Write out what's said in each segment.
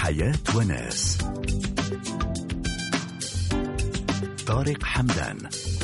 حياة وناس. طارق حمدان.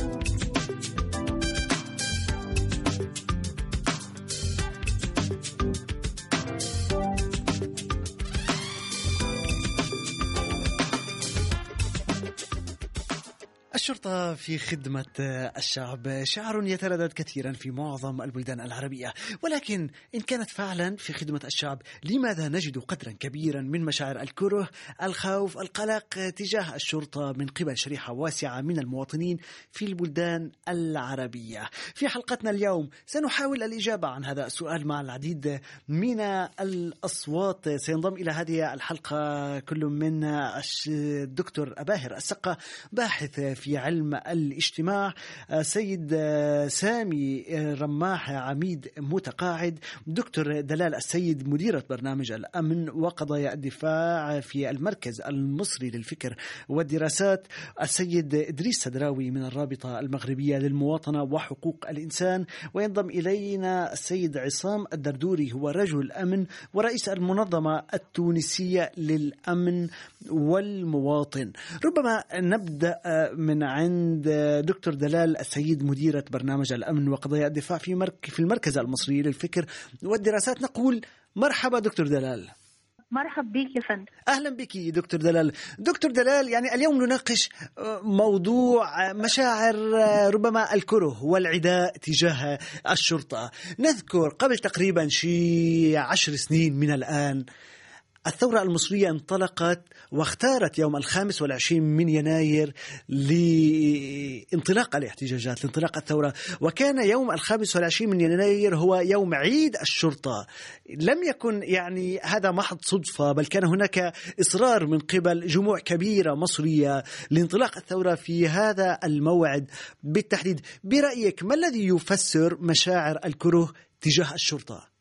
الشرطة في خدمة الشعب شعار يتردد كثيرا في معظم البلدان العربية، ولكن إن كانت فعلا في خدمة الشعب، لماذا نجد قدرا كبيرا من مشاعر الكره، الخوف، القلق تجاه الشرطة من قبل شريحة واسعة من المواطنين في البلدان العربية؟ في حلقتنا اليوم سنحاول الإجابة عن هذا السؤال مع العديد من الأصوات. سينضم إلى هذه الحلقة كل من الدكتور أباهر السقا، باحث في علم الاجتماع، سيد سامي رماح، عميد متقاعد، دكتور دلال السيد، مديرة برنامج الأمن وقضايا الدفاع في المركز المصري للفكر والدراسات، السيد إدريس سدراوي من الرابطة المغربية للمواطنة وحقوق الإنسان، وينضم إلينا السيد عصام الدردوري، هو رجل أمن ورئيس المنظمة التونسية للأمن والمواطن. ربما نبدأ من عند دكتور دلال السيد، مديرة برنامج الأمن وقضايا الدفاع في المركز المصري للفكر والدراسات. نقول مرحبا دكتور دلال. مرحب بك يا فندم. أهلا بك دكتور دلال. دكتور دلال، يعني اليوم نناقش موضوع مشاعر ربما الكره والعداء تجاه الشرطة. نذكر قبل تقريبا 10 سنين من الآن الثورة المصرية انطلقت واختارت يوم 25 من يناير لانطلاق الاحتجاجات، لانطلاق الثورة، وكان يوم 25 من يناير هو يوم عيد الشرطة. لم يكن يعني هذا محض صدفة، بل كان هناك إصرار من قبل جموع كبيرة مصرية لانطلاق الثورة في هذا الموعد بالتحديد. برأيك ما الذي يفسر مشاعر الكره تجاه الشرطة؟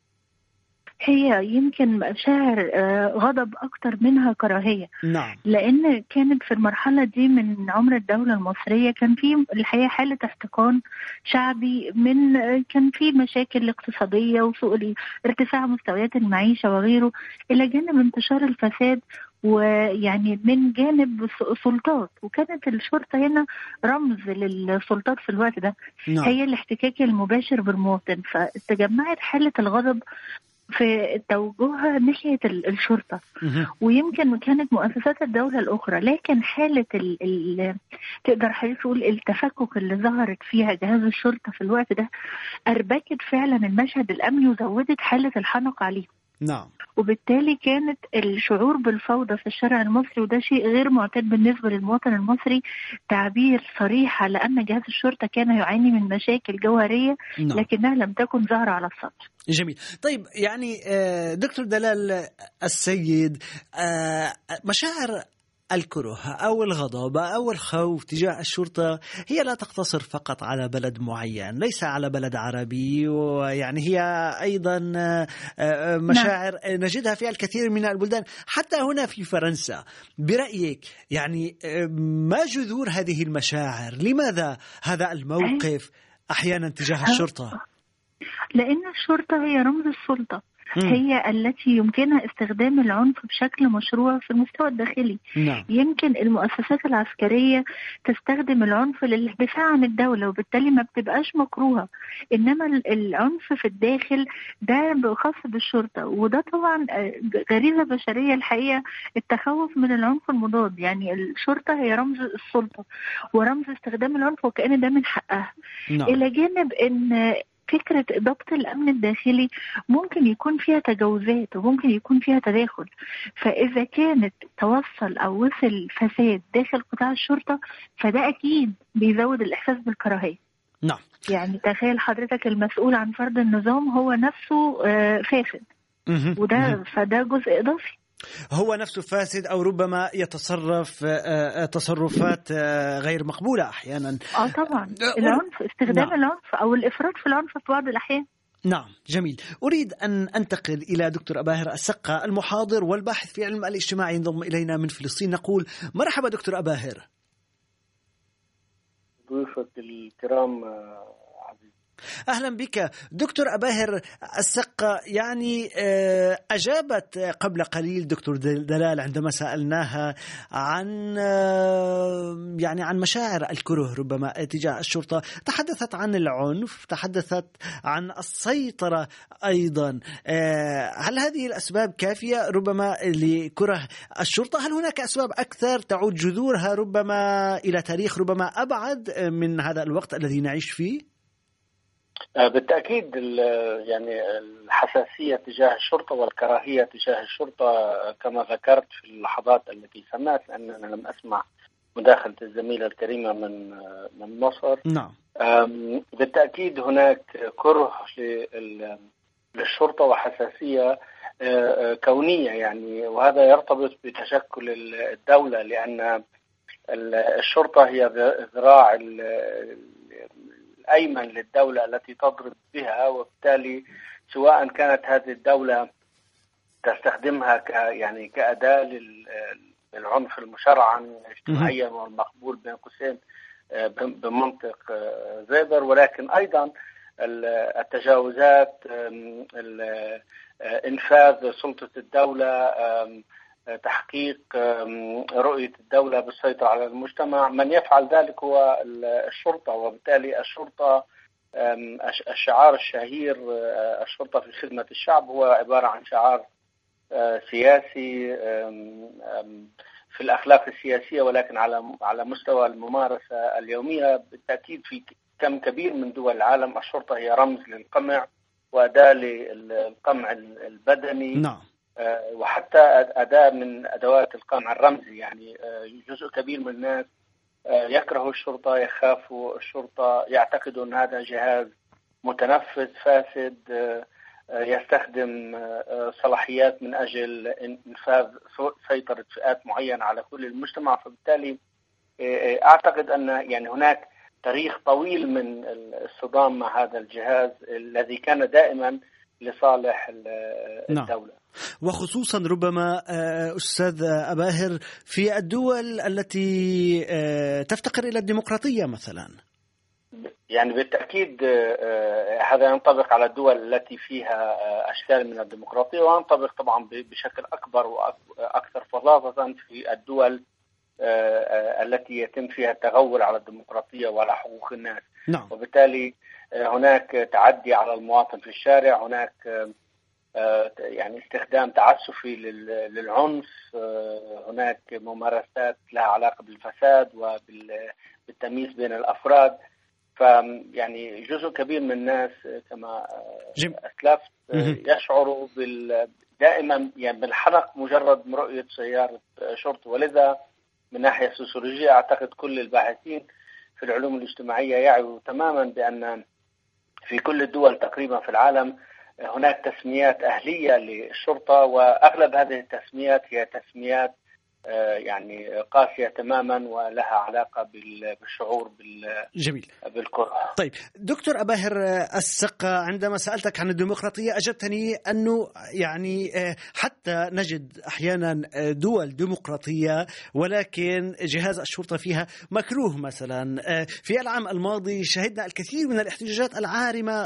هي يمكن مشاعر غضب أكتر منها كراهية. نعم. لأن كانت في المرحلة دي من عمر الدولة المصرية كان في الحقيقة حالة احتقان شعبي، كان في مشاكل اقتصادية وسوء ارتفاع مستويات المعيشة وغيره، إلى جانب انتشار الفساد، ويعني من جانب السلطات، وكانت الشرطة هنا رمز للسلطات في الوقت ده. نعم. هي الاحتكاك المباشر بالمواطن، فتجمعت حالة الغضب في توجهها ناحية الشرطة. ويمكن كانت مؤسسات الدولة الأخرى، لكن حالة تقدر حضرتك تقول التفكك اللي ظهرت فيها جهاز الشرطة في الوقت ده أربكت فعلا المشهد الأمني وزودت حالة الحنق عليه. نعم. وبالتالي كانت الشعور بالفوضى في الشارع المصري، وده شيء غير معتاد بالنسبة للمواطن المصري، تعبير صريح على أن جهاز الشرطة كان يعاني من مشاكل جوهرية. نعم. لكنها لم تكن ظاهرة على السطح. جميل. طيب، يعني دكتور دلال السيد، مشاعر الكره أو الغضب أو الخوف تجاه الشرطة هي لا تقتصر فقط على بلد معين، ليس على بلد عربي، ويعني هي أيضا مشاعر نجدها في الكثير من البلدان، حتى هنا في فرنسا. برأيك يعني ما جذور هذه المشاعر؟ لماذا هذا الموقف أحيانا تجاه الشرطة؟ لأن الشرطة هي رمز السلطة، هي التي يمكنها استخدام العنف بشكل مشروع في المستوى الداخلي. نعم. يمكن المؤسسات العسكرية تستخدم العنف للدفاع عن الدولة، وبالتالي ما بتبقاش مكروهة، إنما العنف في الداخل ده خاص بالشرطة، وده طبعا غريزة بشرية الحقيقة، التخوف من العنف المضاد. يعني الشرطة هي رمز السلطة ورمز استخدام العنف، وكأن ده من حقها. نعم. إلى جانب إن فكرة ضبط الأمن الداخلي ممكن يكون فيها تجاوزات وممكن يكون فيها تداخل، فإذا كانت توصل أو وصل فساد داخل قطاع الشرطة فده أكيد بيزود الإحساس بالكراهية. نعم. يعني تخيل حضرتك المسؤول عن فرض النظام هو نفسه فاسد، وده فده جزء إضافي. هو نفسه فاسد، أو ربما يتصرف تصرفات غير مقبولة أحيانا. طبعا العنف، استخدام نعم. العنف أو الإفراط في العنف في بعض الأحيان. نعم. جميل. أريد أن أنتقل إلى دكتور أباهر السقا، المحاضر والباحث في علم الاجتماع، ينضم إلينا من فلسطين. نقول مرحبا دكتور أباهر. ضيوفك الكرام عزيز. أهلا بك دكتور أباهر السقا. يعني أجابت قبل قليل دكتور دلال عندما سألناها عن يعني عن مشاعر الكره ربما تجاه الشرطة. تحدثت عن العنف، تحدثت عن السيطرة أيضا. هل هذه الأسباب كافية ربما لكره الشرطة؟ هل هناك أسباب أكثر تعود جذورها ربما إلى تاريخ ربما أبعد من هذا الوقت الذي نعيش فيه؟ بالتأكيد يعني الحساسية تجاه الشرطة والكراهية تجاه الشرطة كما ذكرت في اللحظات التي سمعت، لأننا لم أسمع مداخلة الزميلة الكريمة من مصر. نعم. بالتأكيد هناك كره للشرطة وحساسية كونية يعني، وهذا يرتبط بتشكل الدولة، لأن الشرطة هي ذراع الأيمن للدولة التي تضرب بها، وبالتالي سواء كانت هذه الدولة تستخدمها يعني كأداة للعنف المشرعا اجتماعيا والمقبول بين قوسين بمنطق زيبر، ولكن أيضا التجاوزات، إنفاذ سلطة الدولة، تحقيق رؤية الدولة بالسيطرة على المجتمع. من يفعل ذلك هو الشرطة، وبالتالي الشرطة الشعار الشهير الشرطة في خدمة الشعب هو عبارة عن شعار سياسي في الأخلاق السياسية، ولكن على مستوى الممارسة اليومية بالتأكيد في كم كبير من دول العالم الشرطة هي رمز للقمع وأداة للقمع البدني. نعم. وحتى أداة من أدوات القمع الرمزي. يعني جزء كبير من الناس يكره الشرطة، يخاف الشرطة، يعتقد أن هذا جهاز متنفذ فاسد يستخدم صلاحيات من أجل إنفاذ سيطرة فئات معينة على كل المجتمع. فبالتالي أعتقد أن يعني هناك تاريخ طويل من الصدام مع هذا الجهاز الذي كان دائما لصالح الدولة. وخصوصا ربما أستاذ أباهر في الدول التي تفتقر إلى الديمقراطية مثلا. يعني بالتأكيد هذا ينطبق على الدول التي فيها أشكال من الديمقراطية، وينطبق طبعا بشكل أكبر وأكثر فظاظة في الدول التي يتم فيها التغول على الديمقراطية وعلى حقوق الناس. نعم. وبالتالي هناك تعدي على المواطن في الشارع، هناك يعني استخدام تعسفي للعنف، هناك ممارسات لها علاقة بالفساد وبالتمييز بين الأفراد. فيعني جزء كبير من الناس كما أسلفت يشعروا دائما يعني بالحرق مجرد رؤية سيارة شرطة. ولذا من ناحية سوسيولوجية أعتقد كل الباحثين في العلوم الاجتماعية يعوا تماما بأن في كل الدول تقريبا في العالم هناك تسميات أهلية للشرطة، وأغلب هذه التسميات هي تسميات يعني قاسية تماما ولها علاقة بالشعور بالكره. طيب دكتور أباهر السقا، عندما سألتك عن الديمقراطية أجبتني أنه يعني حتى نجد أحيانا دول ديمقراطية ولكن جهاز الشرطة فيها مكروه. مثلا في العام الماضي شهدنا الكثير من الاحتجاجات العارمة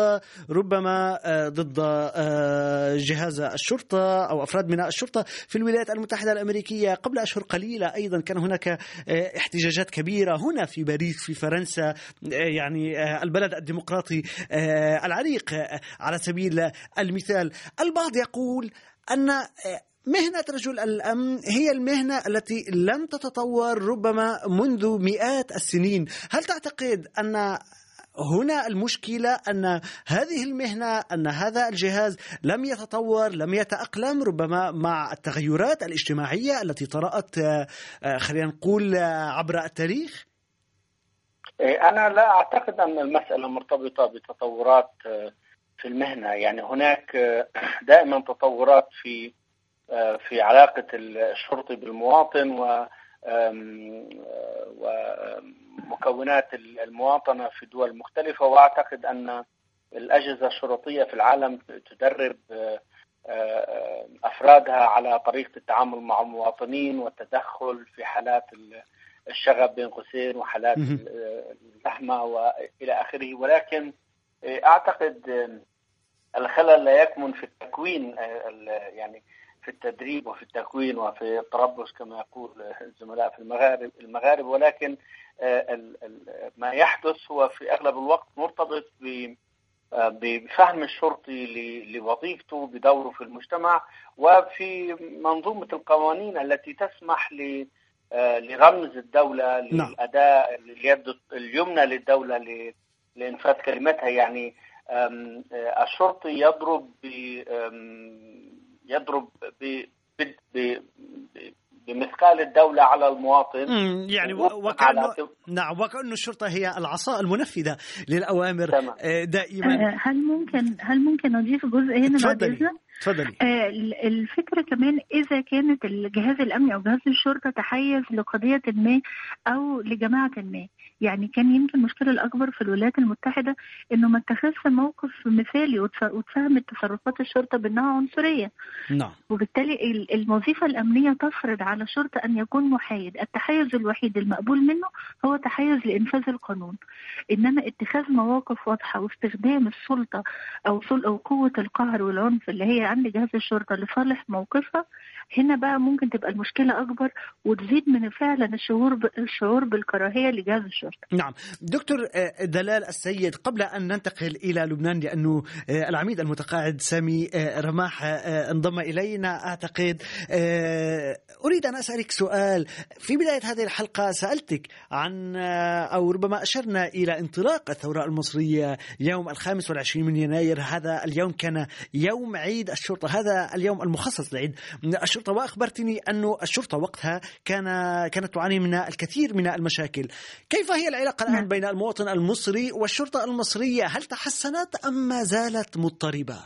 ربما ضد جهاز الشرطة أو أفراد من الشرطة في الولايات المتحدة الأمريكية. قبل أشهر قليلة أيضا كان هناك احتجاجات كبيرة هنا في باريس في فرنسا، يعني البلد الديمقراطي العريق على سبيل المثال. البعض يقول أن مهنة رجل الأمن هي المهنة التي لم تتطور ربما منذ مئات السنين. هل تعتقد أن هنا المشكلة أن هذه المهنة، أن هذا الجهاز لم يتطور، لم يتأقلم ربما مع التغيرات الاجتماعية التي طرأت خلينا نقول عبر التاريخ؟ أنا لا أعتقد أن المسألة مرتبطة بتطورات في المهنة. يعني هناك دائما تطورات في علاقة الشرطي بالمواطن ومكونات المواطنة في دول مختلفة. وأعتقد أن الأجهزة الشرطية في العالم تدرب أفرادها على طريقة التعامل مع المواطنين والتدخل في حالات الشغب بين قوسين وحالات الزحمة وإلى آخره. ولكن أعتقد الخلل لا يكمن في التكوين، يعني في التدريب وفي التكوين وفي التربص كما يقول الزملاء في المغارب، ولكن ما يحدث هو في أغلب الوقت مرتبط بفهم الشرطي لوظيفته، بدوره في المجتمع، وفي منظومة القوانين التي تسمح لغمز الدولة للأداء اليد اليمنى للدولة لإنفاذ كلمتها. يعني الشرطي يضرب بمثقال الدولة على المواطن. يعني وكأنه الشرطة هي العصا المنفذة للأوامر دائما. هل ممكن أضيف جزء هنا بعد إذنك؟ تفضلي. الفكرة كمان إذا كانت الجهاز الأمني أو جهاز الشرطة تحيز لقضية ما أو لجماعة ما، يعني كان يمكن المشكلة الأكبر في الولايات المتحدة إنه ما اتخذش موقف مثالي وتفهم التصرفات الشرطة بأنها عنصرية. نعم. وبالتالي الوظيفة الأمنية تفرض على الشرطة أن يكون محايد. التحيز الوحيد المقبول منه هو تحيز لإنفاذ القانون، إنما اتخاذ مواقف واضحة واستخدام السلطة أو قوة القهر والعنف اللي هي عند جهاز الشرطة لصالح موقفها، هنا بقى ممكن تبقى المشكلة أكبر وتزيد من فعلا الشعور بالكراهية لجهاز الشرطة. نعم. دكتور دلال السيد، قبل أن ننتقل إلى لبنان لأنه العميد المتقاعد سامي رماح انضم إلينا أعتقد، أريد أن أسألك سؤال. في بداية هذه الحلقة سألتك عن أو ربما أشرنا إلى انطلاق الثورة المصرية يوم 25 من يناير. هذا اليوم كان يوم عيد الشرطة، هذا اليوم المخصص لعيد الشرطة، وأخبرتني أنه الشرطة وقتها كانت تعاني من الكثير من المشاكل. كيف هي العلاقة الآن بين المواطن المصري والشرطة المصرية؟ هل تحسنت أم ما زالت مضطربة؟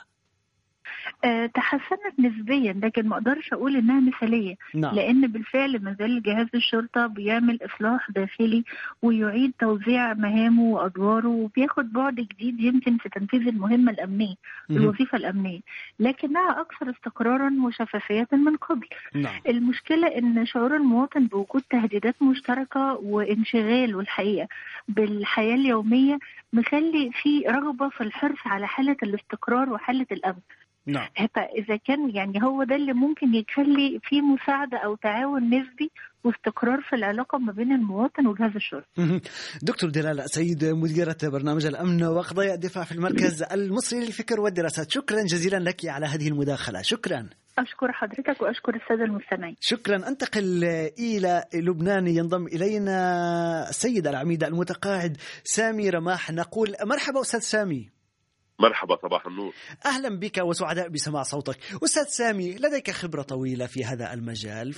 تحسنت نسبيا، لكن ما اقدرش اقول انها مثاليه. نعم. لان بالفعل ما زال جهاز الشرطه بيعمل اصلاح داخلي ويعيد توزيع مهامه وادواره وبياخد بعد جديد يمكن في تنفيذ المهمه الامنيه، الوظيفه الامنيه، لكنها اكثر استقرارا وشفافيه من قبل. نعم. المشكله ان شعور المواطن بوجود تهديدات مشتركه وانشغال والحقيقه بالحياه اليوميه مخلي في رغبه في الحرص على حاله الاستقرار وحاله الامن. نعم. فإذا كان يعني هو ده اللي ممكن يخلي في مساعدة أو تعاون نسبي واستقرار في العلاقة ما بين المواطن وجهاز الشرطة. دكتور دلال سيد، مديرة برنامج الأمن وقضايا الدفاع في المركز المصري للفكر والدراسات، شكرا جزيلا لك على هذه المداخلة. شكرا. أشكر حضرتك وأشكر السادة المستمعين. شكرا. أنتقل إلى لبنان، ينضم إلينا السيد العميد المتقاعد سامي رماح. نقول مرحبا أستاذ سامي. مرحبا، صباح النور. أهلا بك وسعداء بسماع صوتك. أستاذ سامي، لديك خبرة طويلة في هذا المجال،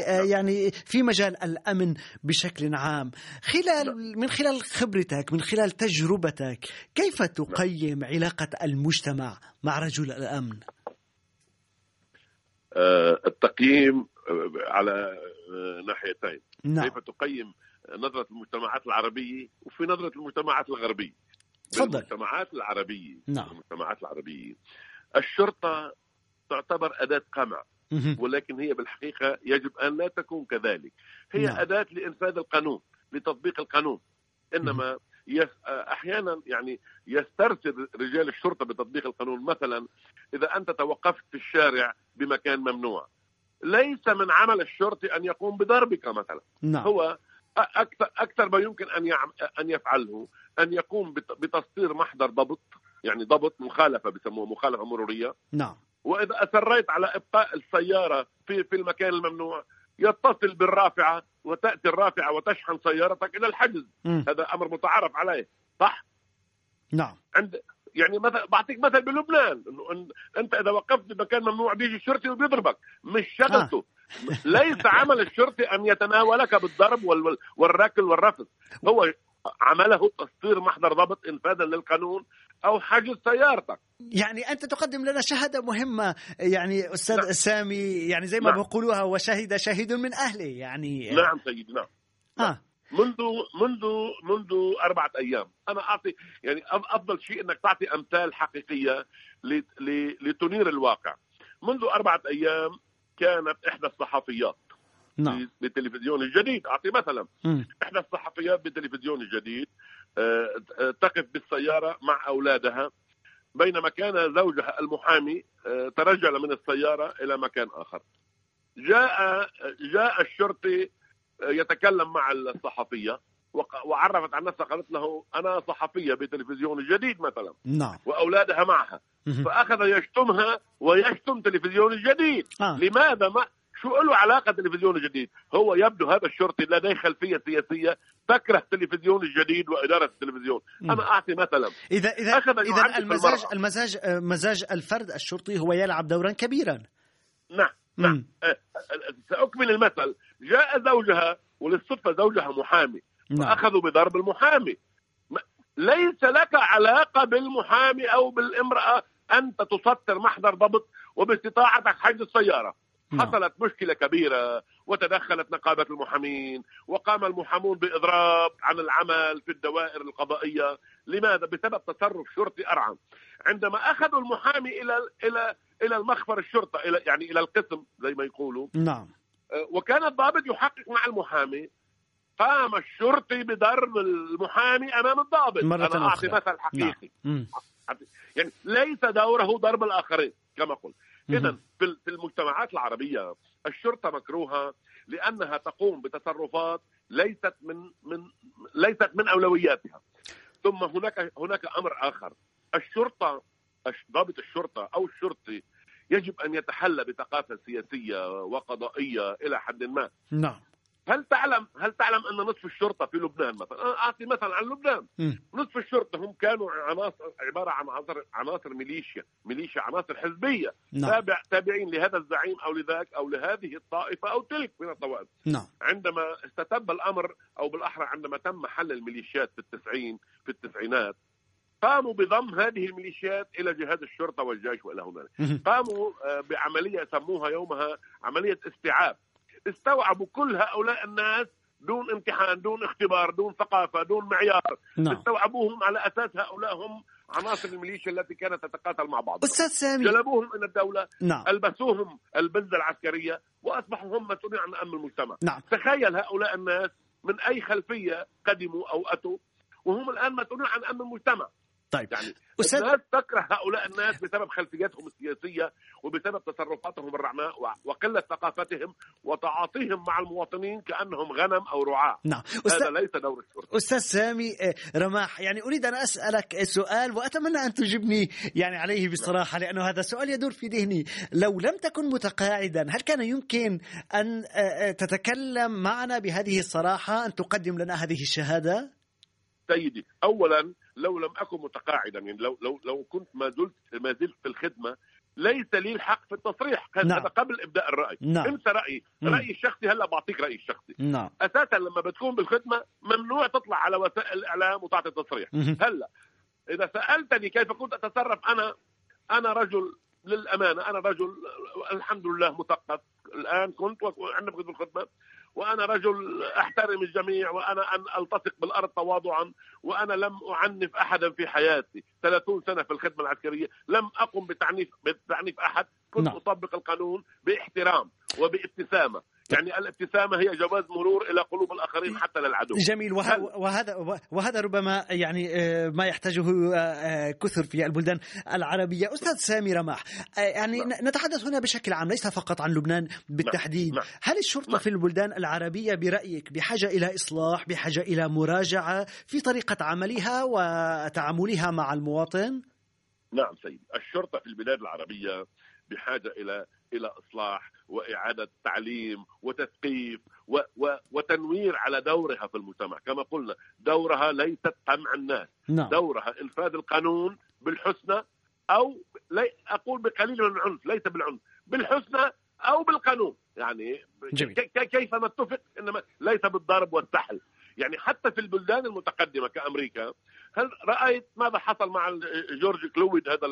في مجال الأمن بشكل عام. من خلال خبرتك، من خلال تجربتك، كيف تقيم علاقة المجتمع مع رجل الأمن؟ التقييم على ناحيتين. نعم. كيف تقيم نظرة المجتمعات العربية وفي نظرة المجتمعات الغربية. تفضل. المجتمعات العربية. نعم. المجتمعات العربية الشرطة تعتبر أداة قمع، ولكن هي بالحقيقة يجب أن لا تكون كذلك. هي نعم. أداة لإنفاذ القانون، لتطبيق القانون. إنما أحيانا يعني يسترسل رجال الشرطة بتطبيق القانون. مثلا إذا أنت توقفت في الشارع بمكان ممنوع، ليس من عمل الشرطي أن يقوم بضربك مثلا. نعم. هو أكثر ما يمكن أن يفعله أن يقوم بتصدير محضر ضبط، يعني ضبط مخالفة بسموه مخالفة مرورية. نعم. وإذا أصريت على إبقاء السيارة في المكان الممنوع، يتصل بالرافعة وتأتي الرافعة وتشحن سيارتك إلى الحجز. هذا أمر متعارف عليه، صح؟ نعم. يعني مثلا بعطيك مثل بلبنان، إنه أنت إذا وقفت بمكان ممنوع بيجي الشرطي وبيضربك، مش شغلته. ليس عمل الشرطي أن يتناولك بالضرب والركل والرفض. هو عمله تصدير محضر ضبط إنفاذا للقانون أو حجز سيارتك. يعني أنت تقدم لنا شهادة مهمة يعني أستاذ نعم. سامي، يعني زي ما بقولوها وشهد شاهد من أهله يعني. نعم سيدي، نعم. منذ 4 أيام أنا أعطي يعني أفضل شيء أنك تعطي أمثال حقيقية لتنير الواقع. منذ 4 أيام كانت إحدى الصحفيات بالتلفزيون الجديد، أعطي مثلا إحدى الصحفيات بالتلفزيون الجديد تقف بالسيارة مع أولادها بينما كان زوجها المحامي ترجل من السيارة إلى مكان آخر. جاء الشرطي يتكلم مع الصحفية وعرفت عن نفسها، قالت له أنا صحفية بتلفزيون الجديد مثلا، نعم، وأولادها معها، فأخذ يشتمها ويشتم تلفزيون الجديد. لماذا؟ ما شو له علاقة تلفزيون الجديد؟ هو يبدو هذا الشرطي لديه خلفية سياسية تكره تلفزيون الجديد وإدارة التلفزيون. أنا أعطي مثلا، إذا مزاج الفرد الشرطي هو يلعب دورا كبيرا. نعم. سأكمل المثل. جاء زوجها، وللصدفة زوجها محامي، فأخذوا بضرب المحامي. ليس لك علاقة بالمحامي أو بالامرأة، أنت تسطر محضر ضبط وباستطاعتك حجز السيارة. حصلت مشكلة كبيرة وتدخلت نقابة المحامين وقام المحامون بإضراب عن العمل في الدوائر القضائية. لماذا؟ بسبب تصرف شرطي أرعن. عندما أخذوا المحامي إلى المخفر الشرطة، إلى القسم زي ما يقولوا، نعم، وكان الضابط يحقق مع المحامي، قام الشرطي بضرب المحامي أمام الضابط. أنا أعطي مثل حقيقي. يعني ليس دوره ضرب الآخرين كما قلت. إذن في المجتمعات العربية الشرطة مكروهة لأنها تقوم بتصرفات ليست من أولوياتها. ثم هناك أمر آخر. الشرطة، ضابط الشرطة أو الشرطي يجب أن يتحلى بثقافة سياسية وقضائية إلى حد ما. نعم. هل تعلم أن نصف الشرطة في لبنان مثلا، أنا أعطي مثلا عن لبنان، نصف الشرطة هم كانوا عبارة عن عناصر ميليشيا، عناصر حزبية، نعم، تابعين لهذا الزعيم أو لذاك أو لهذه الطائفة أو تلك من الطوائف. نعم. عندما استتب الأمر، أو بالأحرى عندما تم حل الميليشيات في التسعينات، قاموا بضم هذه الميليشيات إلى جهاز الشرطة والجيش وإلى هنالك. قاموا بعملية سموها يومها عملية استيعاب. استوعبوا كل هؤلاء الناس دون امتحان، دون اختبار، دون ثقافة، دون معيار. استوعبوهم على أساس هؤلاء هم عناصر الميليشيا التي كانت تتقاتل مع بعض. أستاذ سامي، جلبوهم إلى الدولة، ألبسوهم البلدة العسكرية وأصبحوا هم مسؤولين عن أمن المجتمع. تخيل هؤلاء الناس من أي خلفية قدموا أو أتوا وهم الآن مسؤولين عن أمن المجتمع. طيب، يعني الناس تكره هؤلاء الناس بسبب خلفياتهم السياسية وبسبب تصرفاتهم الرعماء وقلة ثقافتهم وتعاطيهم مع المواطنين كأنهم غنم أو رعاة. نعم. هذا ليس دور الشرطة. أستاذ سامي رماح، يعني أريد أن أسألك سؤال وأتمنى أن تجبني يعني عليه بصراحة، لأنه هذا السؤال يدور في ذهني. لو لم تكن متقاعدا، هل كان يمكن أن تتكلم معنا بهذه الصراحة، أن تقدم لنا هذه الشهادة؟ سيدي، أولا لو لم أكن متقاعدا، يعني لو كنت ما زلت في الخدمة، ليس لي الحق في التصريح. هذا قبل إبداء الرأي. انسى رأيي الشخصي. هلا بعطيك رأيي الشخصي. أساسا لما بتكون بالخدمة ممنوع تطلع على وسائل الإعلام وتعطي تصريح. هلا إذا سألتني كيف كنت أتصرف، أنا رجل للأمانة، أنا رجل الحمد لله مثقف الآن، كنت وعندما كنت بالخدمة، وأنا رجل أحترم الجميع، وأنا أن ألتصق بالأرض تواضعا، وأنا لم أعنف أحدا في حياتي. 30 سنة في الخدمة العسكرية لم أقم بتعنيف أحد. كنت أطبق القانون باحترام وبابتسامة. يعني الابتسامة هي جواز مرور إلى قلوب الآخرين حتى للعدو. جميل. وهذا ربما يعني ما يحتاجه كثر في البلدان العربية. أستاذ سامي رماح، يعني نتحدث هنا بشكل عام، ليس فقط عن لبنان بالتحديد. هل الشرطة في البلدان العربية برأيك بحاجة إلى إصلاح، بحاجة إلى مراجعة في طريقة عملها وتعاملها مع المواطن؟ نعم سيد، الشرطة في البلاد العربية بحاجة إلى إصلاح وإعادة تعليم وتثقيف وتنوير على دورها في المجتمع. كما قلنا، دورها ليست قمع الناس. دورها إنفاذ القانون بالحسنى، أو أقول بقليل من العنف، ليس بالعنف، بالحسنى أو بالقانون. يعني كيف نتفق، إنما ليس بالضرب والسحل. يعني حتى في البلدان المتقدمة كأمريكا، هل رأيت ماذا حصل مع جورج كلويد، هذا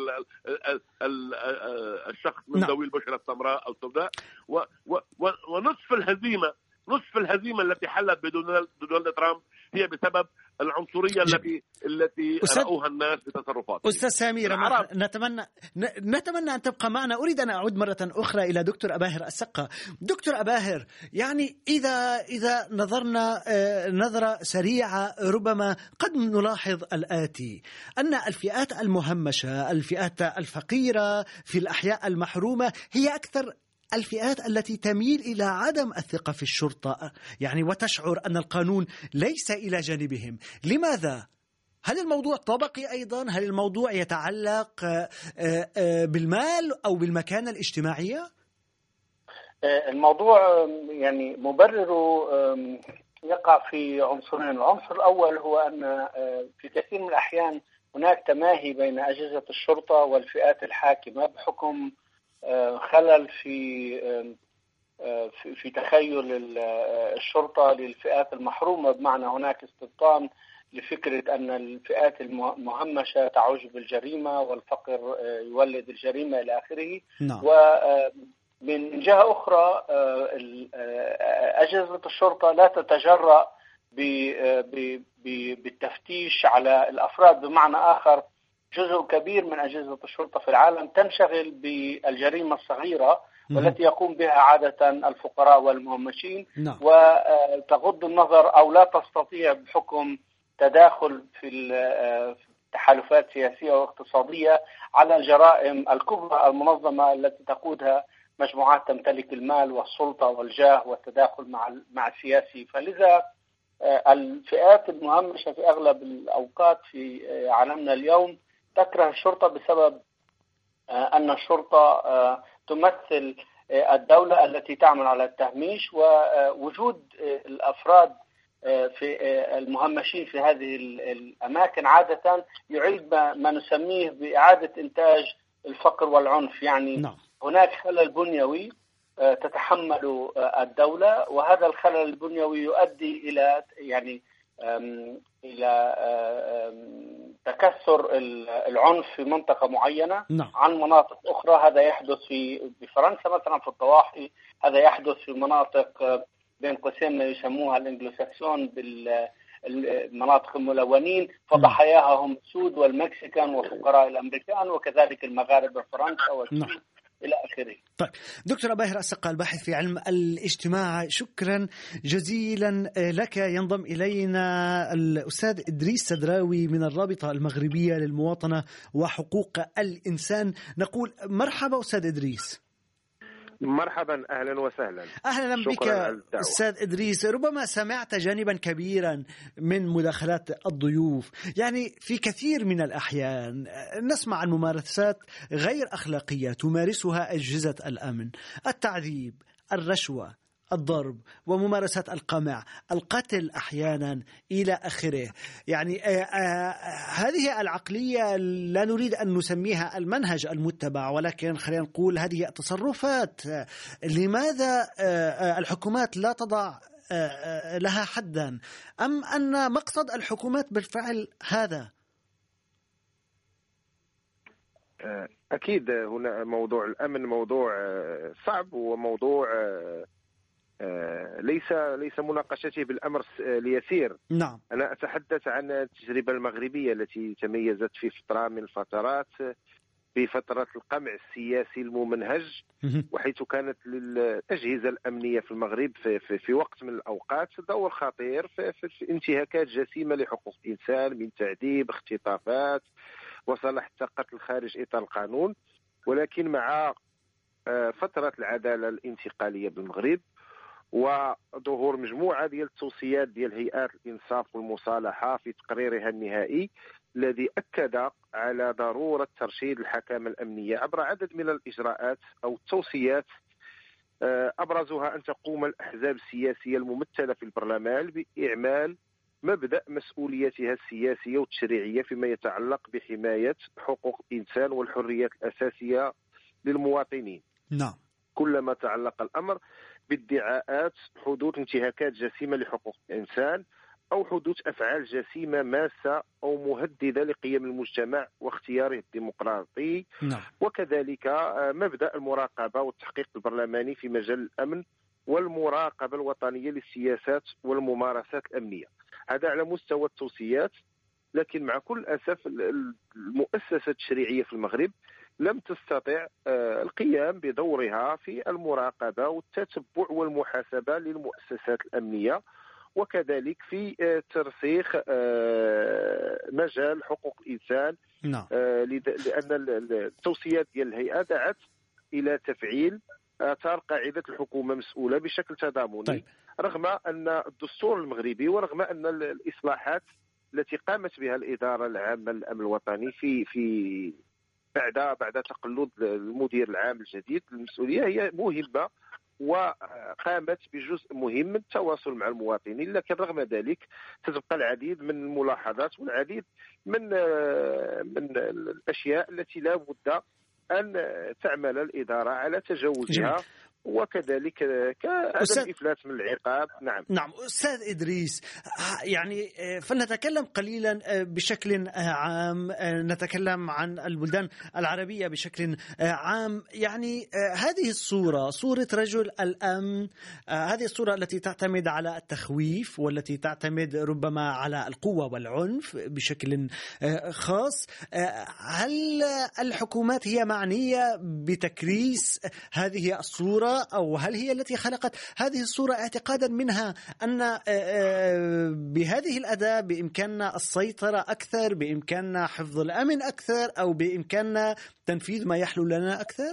الشخص من ذوي البشرة السمراء أو السوداء، ونصف الهزيمة التي حلت بدونالد ترامب هي بسبب العنصرية التي رأوها الناس بتصرفاتهم. أستاذ سمير، نتمنى أن تبقى معنا. أريد أن أعود مرة أخرى إلى دكتور أباهر السقا. دكتور أباهر، يعني إذا نظرنا نظرة سريعة ربما قد نلاحظ الآتي: أن الفئات المهمشة، الفئات الفقيرة في الأحياء المحرومة، هي أكثر الفئات التي تميل إلى عدم الثقة في الشرطة، يعني وتشعر أن القانون ليس إلى جانبهم. لماذا؟ هل الموضوع طبقي أيضا؟ هل الموضوع يتعلق بالمال أو بالمكانة الاجتماعية؟ الموضوع يعني مبرره يقع في عنصرين. العنصر الأول هو أن في كثير من الأحيان هناك تماهي بين أجهزة الشرطة والفئات الحاكمة بحكم خلل في تخيل الشرطة للفئات المحرومة، بمعنى هناك استبطان لفكرة أن الفئات المهمشة تعوج بالجريمة والفقر يولد الجريمة إلى آخره. ومن جهة أخرى أجهزة الشرطة لا تتجرأ بالتفتيش على الأفراد. بمعنى آخر، جزء كبير من أجهزة الشرطة في العالم تنشغل بالجريمة الصغيرة والتي يقوم بها عادة الفقراء والمهمشين، وتغض النظر أو لا تستطيع بحكم تداخل في التحالفات سياسية واقتصادية على الجرائم الكبرى المنظمة التي تقودها مجموعات تمتلك المال والسلطة والجاه والتداخل مع السياسي. فلذا الفئات المهمشة في أغلب الأوقات في عالمنا اليوم تكره الشرطة بسبب أن الشرطة تمثل الدولة التي تعمل على التهميش، ووجود الأفراد في المهمشين في هذه الأماكن عادة يعيد ما نسميه بإعادة إنتاج الفقر والعنف. يعني هناك خلل بنيوي تتحمل الدولة، وهذا الخلل البنيوي يؤدي إلى تكثر العنف في منطقة معينة عن مناطق أخرى. هذا يحدث في فرنسا مثلا في الضواحي، هذا يحدث في مناطق بين قوسين ما يسموها الانجلوساكسون بالمناطق الملونين، فضحاياها هم السود والمكسيكان وفقراء الأمريكان وكذلك المغاربة فرنسا والسود إلى آخره. طيب دكتور أباهر السقا، الباحث في علم الاجتماع، شكرا جزيلا لك. ينضم إلينا الأستاذ إدريس سدراوي من الرابطة المغربية للمواطنة وحقوق الإنسان. نقول مرحبا أستاذ إدريس. مرحبا، أهلا وسهلا. أهلا بك أستاذ إدريس. ربما سمعت جانبا كبيرا من مداخلات الضيوف. يعني في كثير من الأحيان نسمع عن ممارسات غير أخلاقية تمارسها أجهزة الأمن: التعذيب، الرشوة، الضرب، وممارسات القمع، القتل أحيانا إلى آخره. يعني هذه العقلية لا نريد أن نسميها المنهج المتبع، ولكن خلينا نقول هذه التصرفات. لماذا الحكومات لا تضع لها حدا؟ أم أن مقصد الحكومات بالفعل هذا؟ أكيد هنا موضوع الأمن موضوع صعب، وموضوع ليس مناقشته بالأمر اليسير. نعم. أنا أتحدث عن التجربة المغربية التي تميزت في فترة من الفترات بفترة القمع السياسي الممنهج، وحيث كانت للأجهزة الأمنية في المغرب في وقت من الأوقات دور خطير في انتهاكات جسيمة لحقوق الإنسان، من تعذيب، اختطافات، وصل حتى قتل خارج إطار القانون. ولكن مع فترة العدالة الانتقالية بالمغرب وظهور مجموعة ديال التوصيات ديال هيئات الإنصاف والمصالحة في تقريرها النهائي الذي أكد على ضرورة ترشيد الحكامة الأمنية عبر عدد من الإجراءات أو التوصيات، أبرزها أن تقوم الأحزاب السياسية الممثلة في البرلمان بإعمال مبدأ مسؤوليتها السياسية والتشريعية فيما يتعلق بحماية حقوق الإنسان والحريات الأساسية للمواطنين. نعم. كلما تعلق الأمر بادعاءات حدوث انتهاكات جسيمة لحقوق الإنسان أو حدوث أفعال جسيمة ماسة أو مهددة لقيم المجتمع واختياره الديمقراطي. نعم. وكذلك مبدأ المراقبة والتحقيق البرلماني في مجال الأمن والمراقبة الوطنية للسياسات والممارسات الأمنية. هذا على مستوى التوصيات. لكن مع كل أسف المؤسسة التشريعية في المغرب لم تستطع القيام بدورها في المراقبة والتتبع والمحاسبة للمؤسسات الأمنية، وكذلك في ترسيخ مجال حقوق الإنسان. لأن التوصيات ديال الهيئة دعت إلى تفعيل آثار قاعدة الحكومة مسؤولة بشكل تضامني. طيب. رغم أن الدستور المغربي ورغم أن الإصلاحات التي قامت بها الإدارة العامة للأمن الوطني في بعد تقلد المدير العام الجديد المسؤولية هي مهمة وقامت بجزء مهم من التواصل مع المواطنين، لكن رغم ذلك تتبقى العديد من الملاحظات والعديد من الأشياء التي لا بد أن تعمل الإدارة على تجاوزها. جميل. وكذلك كعدم الإفلات من العقاب. نعم أستاذ إدريس، يعني فلنتكلم قليلا بشكل عام، نتكلم عن البلدان العربية بشكل عام. يعني هذه الصورة، صورة رجل الأمن، هذه الصورة التي تعتمد على التخويف والتي تعتمد ربما على القوة والعنف بشكل خاص، هل الحكومات هي معنية بتكريس هذه الصورة، أو هل هي التي خلقت هذه الصورة اعتقادا منها أن بهذه الأداة بإمكاننا السيطرة أكثر، بإمكاننا حفظ الأمن أكثر، أو بإمكاننا تنفيذ ما يحلو لنا أكثر؟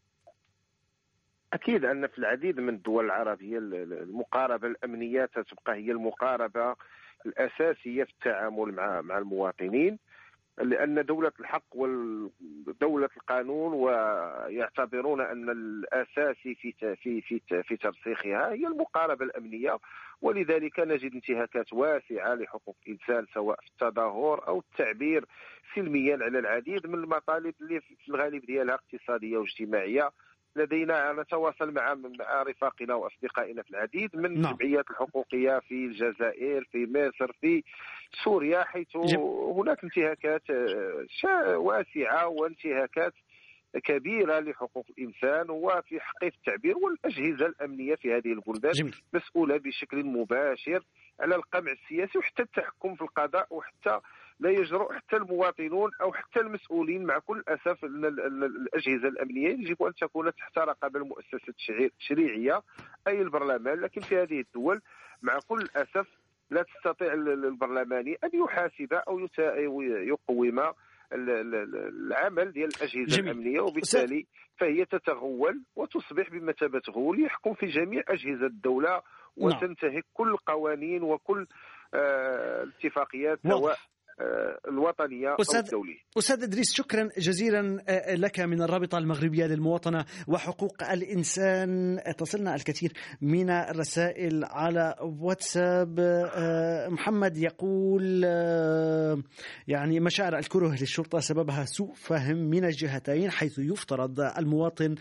أكيد أن في العديد من الدول العربية المقاربة الأمنية تبقى هي المقاربة الأساسية في التعامل مع المواطنين، لأن دولة الحق ودولة القانون ويعتبرون أن الأساسي في ترسيخها هي المقاربة الأمنية. ولذلك نجد انتهاكات واسعة لحقوق الإنسان سواء في التظاهر أو التعبير سلميا على العديد من المطالب اللي في الغالب ديالها اقتصادية واجتماعية. لدينا نتواصل مع رفاقنا وأصدقائنا في العديد من الجمعيات الحقوقية في الجزائر، في مصر، في سوريا، حيث هناك انتهاكات واسعة وانتهاكات كبيرة لحقوق الإنسان وفي حق التعبير. والأجهزة الأمنية في هذه البلدان مسؤولة بشكل مباشر على القمع السياسي وحتى التحكم في القضاء، وحتى لا يجرؤ حتى المواطنون أو حتى المسؤولين. مع كل أسف أن الأجهزة الأمنية يجب أن تكون تحت رقابة المؤسسة التشريعية أي البرلمان، لكن في هذه الدول مع كل أسف لا تستطيع البرلماني أن يحاسب أو يقوم العمل ديال الأجهزة الأمنية، وبالتالي فهي تتغول وتصبح بمثابة غول يحكم في جميع أجهزة الدولة وتنتهك كل القوانين وكل الاتفاقيات سواء الوطنية أو الدولية. أستاذ إدريس، شكرا جزيلا لك من الرابطة المغربية للمواطنة وحقوق الإنسان. تصلنا الكثير من الرسائل على واتساب. محمد يقول يعني مشاعر الكره للشرطة سببها سوء فهم من الجهتين، حيث يفترض المواطن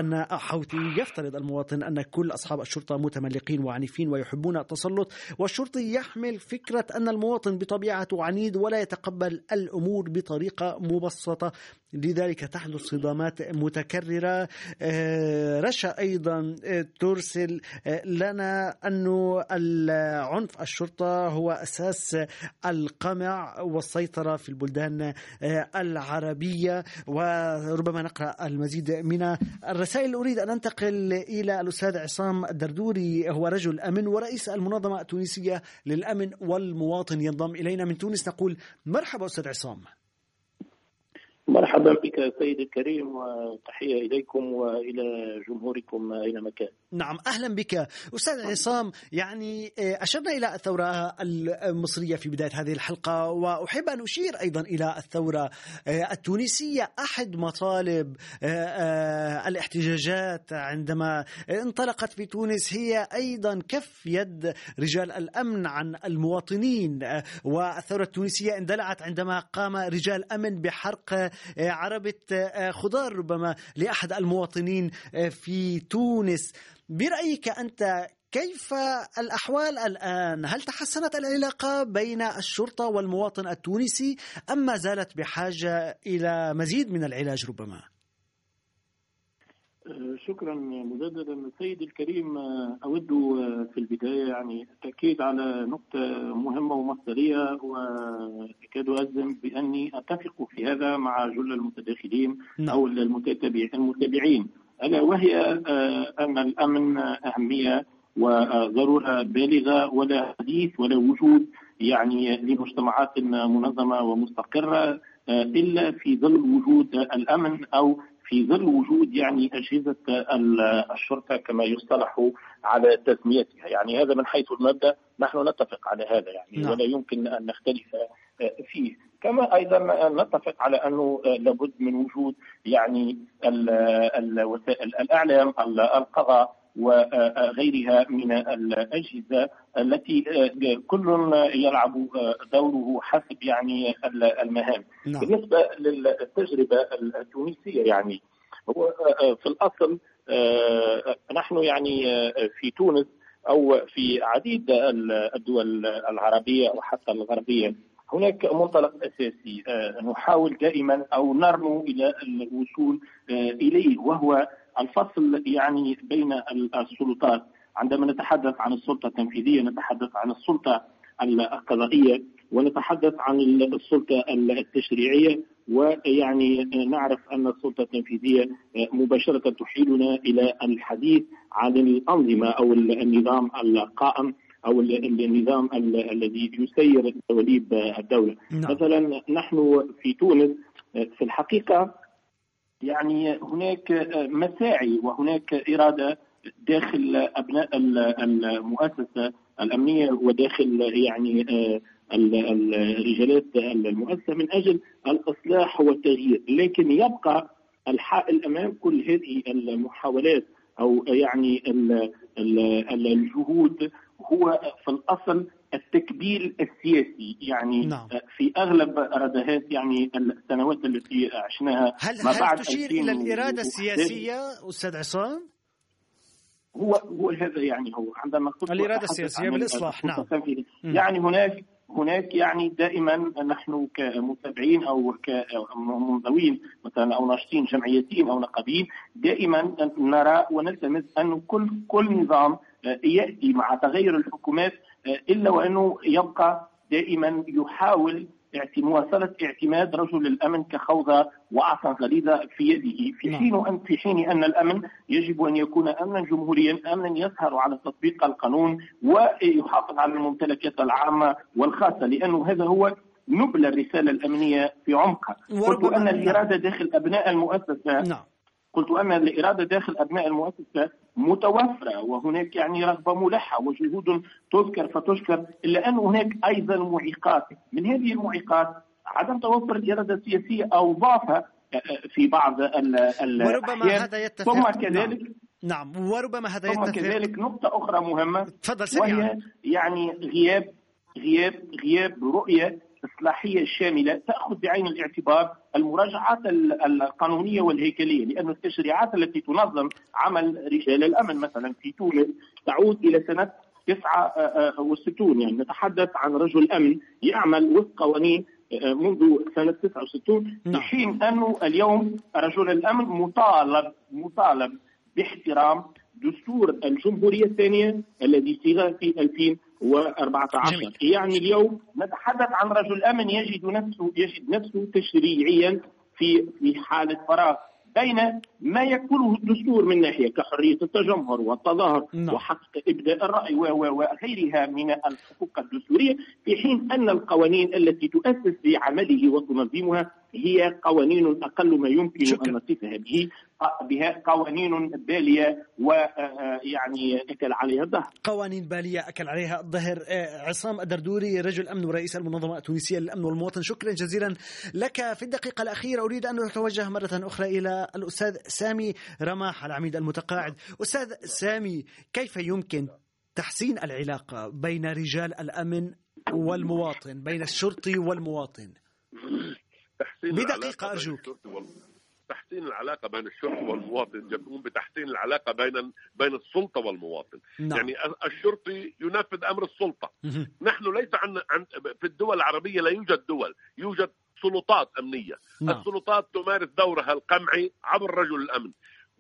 أن كل أصحاب الشرطة متملقين وعنيفين ويحبون التسلط، والشرطي يحمل فكرة أن المواطن بطبيعته عنيد ولا يتقبل الأمور بطريقة مبسطة، لذلك تحدث صدامات متكررة. رشا أيضا ترسل لنا أنه العنف الشرطة هو أساس القمع والسيطرة في البلدان العربية. وربما نقرأ المزيد من الرسائل. أريد أن أنتقل إلى الأستاذ عصام الدردوري، هو رجل أمن ورئيس المنظمة التونسية للأمن والمواطن، ينضم إلينا من تونس. نقول مرحبا أستاذ عصام. مرحبا بك سيدي الكريم، وتحية إليكم وإلى جمهوركم أينما كان. نعم، أهلا بك أستاذ عصام. يعني أشرنا إلى الثورة المصرية في بداية هذه الحلقة، وأحب أن أشير أيضا إلى الثورة التونسية. أحد مطالب الاحتجاجات عندما انطلقت في تونس هي أيضا كف يد رجال الأمن عن المواطنين، والثورة التونسية اندلعت عندما قام رجال أمن بحرق عربة خضار ربما لأحد المواطنين في تونس. برأيك أنت كيف الأحوال الآن؟ هل تحسنت العلاقة بين الشرطة والمواطن التونسي أم ما زالت بحاجة إلى مزيد من العلاج ربما؟ شكرا مجددا. السيد الكريم، أود في البداية يعني التأكيد على نقطة مهمة ومصدرية، وأكاد أجزم بأني أتفق في هذا مع جل المتداخلين أو المتابعين، ألا وهي أن الأمن أهمية وضرورة بالغة، ولا حديث ولا وجود يعني لمجتمعات منظمة ومستقرة إلا في ظل وجود الأمن، أو في ظل وجود يعني أجهزة الشرطة كما يصطلح على تسميتها. يعني هذا من حيث المبدأ نحن نتفق على هذا يعني ولا يمكن أن نختلف فيه. كما أيضا نتفق على أنه لابد من وجود يعني وسائل الإعلام، القضاء وغيرها من الأجهزة التي كل يلعب دوره حسب يعني المهام. بالنسبة للتجربة التونسية يعني هو في الأصل نحن يعني في تونس أو في عديد الدول العربية وحتى الغربية هناك منطلق أساسي نحاول دائما أو نرنو إلى الوصول إليه، وهو الفصل يعني بين السلطات. عندما نتحدث عن السلطة التنفيذية نتحدث عن السلطة القضائية ونتحدث عن السلطة التشريعية، ويعني نعرف أن السلطة التنفيذية مباشرة تحيلنا إلى الحديث عن الأنظمة أو النظام القائم أو النظام الذي يسير دواليب الدولة. مثلا نحن في تونس في الحقيقة يعني هناك مساعي وهناك إرادة داخل أبناء المؤسسة الأمنية وداخل يعني الرجالات المؤسسة من أجل الإصلاح والتغيير، لكن يبقى الحائل أمام كل هذه المحاولات أو يعني الجهود هو في الأصل التكبيل السياسي. يعني في أغلب ردهات يعني السنوات التي عشناها ما بعد تشير إلى الإرادة السياسية أستاذ عصام؟ هو هذا يعني هو عندما قلت الإرادة السياسية بالإصلاح. يعني هناك يعني دائما نحن كمتابعين أو كمنضوين مثلا أو ناشطين جمعيتين أو نقابيين دائما نرى ونلتمس أن كل نظام يأتي مع تغير الحكومات إلا وأنه يبقى دائما يحاول مواصلة اعتماد رجل الأمن كخوذة وعصا غليظة في يده، في حين أن الأمن يجب أن يكون أمنا جمهوريا، أمنا يسهر على تطبيق القانون ويحافظ على الممتلكات العامة والخاصة، لأنه هذا هو نبل الرسالة الأمنية في عمقها. قلت أن الإرادة داخل أبناء المؤسسة قلت أن الإرادة داخل أبناء المؤسسة متوفرة، وهناك يعني رغبة ملحة وجهود تذكر فتشكر، إلا أن هناك أيضا معيقات. من هذه المعيقات عدم توفر الإرادة السياسية أو ضعفها في بعض وربما هذا يتفق. ثم كذلك وربما هذا يتفق. ثم كذلك نقطة أخرى مهمة وهي يعني غياب رؤية إصلاحية شاملة تأخذ بعين الاعتبار المراجعات القانونية والهيكلية، لأن التشريعات التي تنظم عمل رجال الأمن مثلا في تونس تعود إلى سنة 69. يعني نتحدث عن رجل أمن يعمل وفق قوانين منذ سنة 69، في حين أنه اليوم رجل الأمن مطالب باحترام دستور الجمهورية الثانية الذي صيغ في 2014. يعني اليوم نتحدث عن رجل أمن يجد نفسه تشريعيا في حالة فراغ بين ما يقوله الدستور من ناحية كحرية التجمهر والتظاهر وحق إبداء الرأي وغيرها من الحقوق الدستورية، في حين أن القوانين التي تؤسس لعمله وتنظمها هي قوانين أقل ما يمكن أن نصفها بها قوانين بالية ويعني أكل عليها الظهر. قوانين بالية أكل عليها الظهر. عصام الدردوري رجل أمن ورئيس المنظمة التونسية للأمن والمواطن، شكرا جزيلا لك. في الدقيقة الأخيرة أريد أن أتوجه مرة أخرى إلى الأستاذ سامي رماح العميد المتقاعد. أستاذ سامي، كيف يمكن تحسين العلاقة بين رجال الأمن والمواطن، بين الشرطي والمواطن؟ بدقيقة أرجوك. تحسين العلاقة بين الشرطي والمواطن يكون بتحسين العلاقة بين السلطة والمواطن. يعني الشرطي ينفذ أمر السلطة. نحن ليس في الدول العربية لا يوجد دول، يوجد سلطات أمنية. السلطات تمارس دورها القمعي عبر رجل الأمن،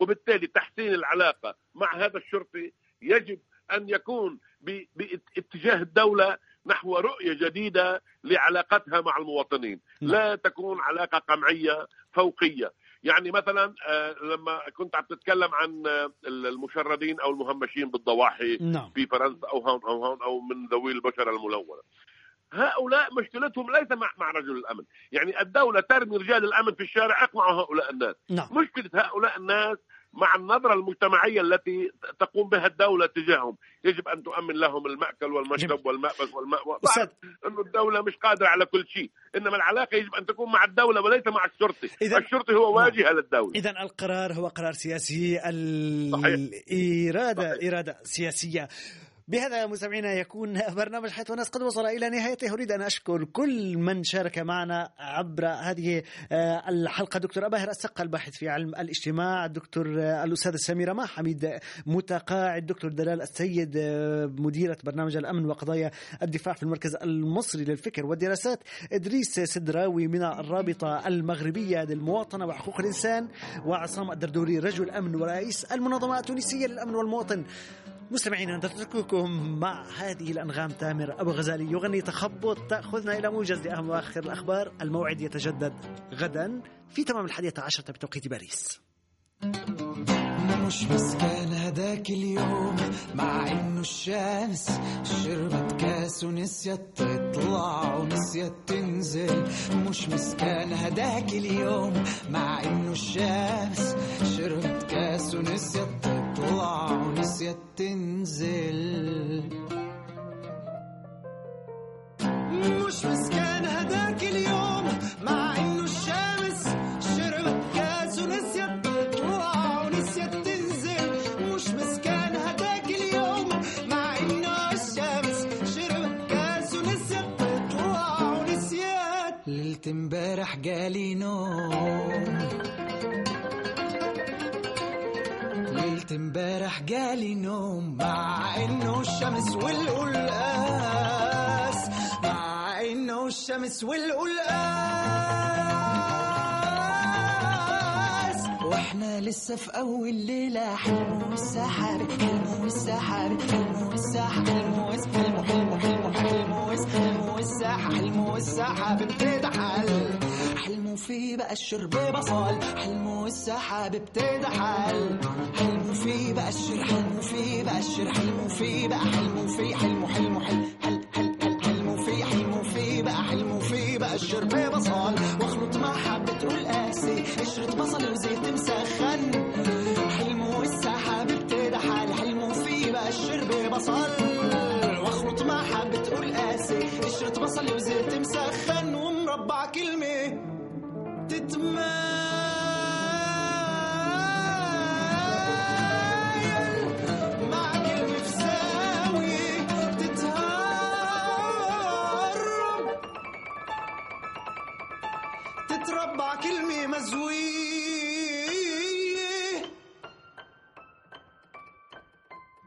وبالتالي تحسين العلاقة مع هذا الشرطي يجب أن يكون باتجاه الدولة نحو رؤية جديدة لعلاقتها مع المواطنين. لا تكون علاقة قمعية فوقية. يعني مثلا لما كنت عم تتكلم عن المشردين أو المهمشين بالضواحي في فرنسا أو هون أو من ذوي البشرة الملونة، هؤلاء مشكلتهم ليس مع رجل الأمن. يعني الدولة ترمي رجال الأمن في الشارع، اقمعوا هؤلاء الناس. مشكلة هؤلاء الناس مع النظرة المجتمعية التي تقوم بها الدولة تجاههم. يجب أن تؤمن لهم المأكل والمشرب والمأبس والمأوى. أن الدولة مش قادرة على كل شيء، إنما العلاقة يجب أن تكون مع الدولة وليس مع الشرطي. الشرطي هو واجهة للدولة. إذن القرار هو قرار سياسي، إرادة سياسية. بهذا مستمعينا يكون برنامج حياة وناس قد وصل إلى نهايته. أريد أن أشكر كل من شارك معنا عبر هذه الحلقة: دكتور أباهر السقا الباحث في علم الاجتماع، الدكتور الأستاذ سميرة ما حميد متقاعد، دكتور دلال السيد مديرة برنامج الأمن وقضايا الدفاع في المركز المصري للفكر والدراسات، إدريس سدراوي من الرابطة المغربية للمواطنة وحقوق الإنسان، وعصام الدردوري رجل أمن ورئيس المنظمة التونسية للأمن والمواطن. مستمعينا نترككم مع هذه الأنغام. تامر أبو غزالي يغني تخبط تأخذنا إلى موجز لأهم وآخر الأخبار. الموعد يتجدد غدا في تمام 11 بتوقيت باريس. مش مسكان هداك اليوم مع إنه الشمس شربت كاس ونسيت تطلع ونسيت تنزل. مش مسكان هداك اليوم مع إنه الشمس شربت كاس ونسيت تطلع ونسيت تنزل. مش مسكان هداك اليوم مع إنه الشمس شربت كاس ونسيت تطلع ونسيت تنزل. مش مسكان هداك اليوم مع إنه الشمس شربت كاس ونسيت تطلع ونسيت. ليلة امبارح جالي نوم، ليلة امبارح جالي نوم مع إنه الشمس والقلقاس، مع إنه الشمس والقلقاس. وإحنا لسه في أول ليلة. حلم والسحاب، حلم والسحاب، حلم والسحاب، حلم والسحاب، حلم والسحاب، حلم والسحاب بتدحل. حلموا فيه بقى الشرب بصل، حلموا السحاب بتدحل. حلموا فيه بقى الشر، حلموا فيه بقى الشر، حلموا فيه بقى، حلموا فيه، حلموا حلموا حل حل حل حل حلموا فيه، حلموا فيه بقى، حلموا فيه بقى الشرب بصل. واخلط مع حبة قلقاسي قشرة بصل وزيت مسخن. حلموا السحاب بتدحل. حلموا فيه بقى الشرب بصل واخلط مع حبة قلقاسي قشرة بصل وزيت مسخن. ومربع كل